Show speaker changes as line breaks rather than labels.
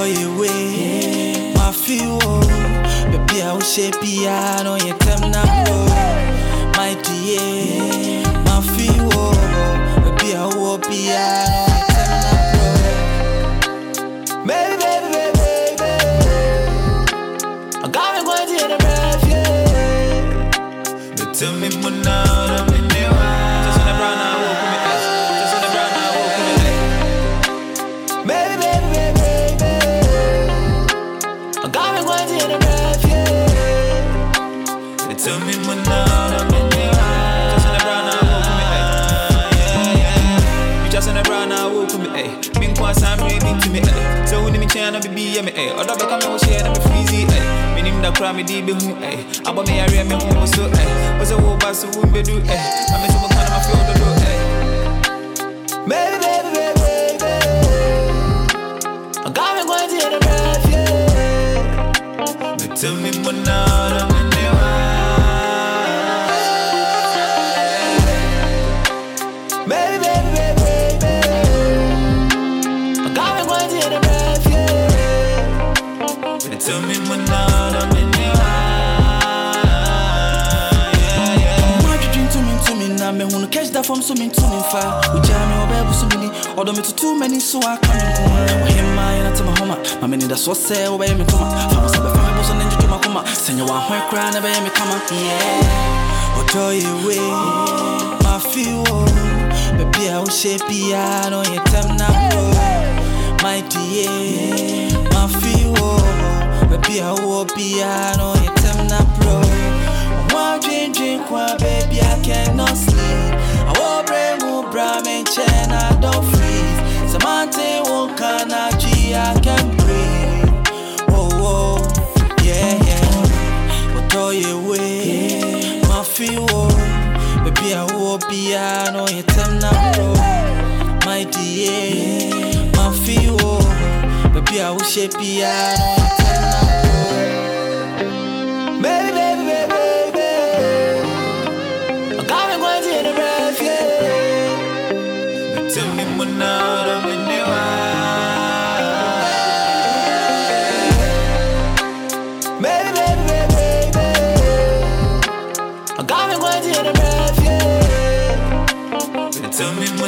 you way, my feel, baby, I will shape piano, you tell now, my dear, my feel, baby, I will piano, you tell now, baby, baby, baby, baby, I got me going to the breath, yeah. Tell me more now, I'm in the wild. Just on the brown, I walk with me, just on the brown, I walk with me, baby, baby, baby, baby, I got me going to the breath, yeah. Tell me more now, I'm in the wild. Just on the brown, I walk with me, yeah, yeah. You just on the brown, I walk with me, Mink was I'm reading to me, so when you change, I'll be me, or the back of my share, I'm freezy, Minim da cry me deep, about me, I remember who so, was a woman, so won't be do, I'm in some kind of feel the door, baby, baby, baby, baby, I got me going to the breath, yeah. But tell me more now, I'm in the wild, baby, baby, baby, baby, I got me going to the breath, yeah. But tell me more now, I'm in the wild, yeah, yeah. Why you drink to me, now me wanna catch that from so me to me fire. We jam me over so many, although me too many, so I can't go. Him my and I tell my home, my many that's what say away me come up. From us, I'm a person into my coma. Send you one white crown, never me come up, yeah. What do you way? My feel, baby, I will shape piano, you tell now, my dear, my feel, baby, I will piano, you tell now, bro. One drink, one baby, I cannot sleep. I will bring more Brahmin chain, I don't freeze. Samantha won't can I can breathe. Whoa, whoa, yeah, yeah. What do you way? My feel, baby, I will piano, you tell now, bro. My dear, my feel, baby, I will shape piano, you tell now, bro. Baby, baby, baby, baby, I got me going to the breath, yeah. But tell me more now, I'm in the wild, baby, baby, baby, baby, I got me going to the breath, yeah. But tell me more.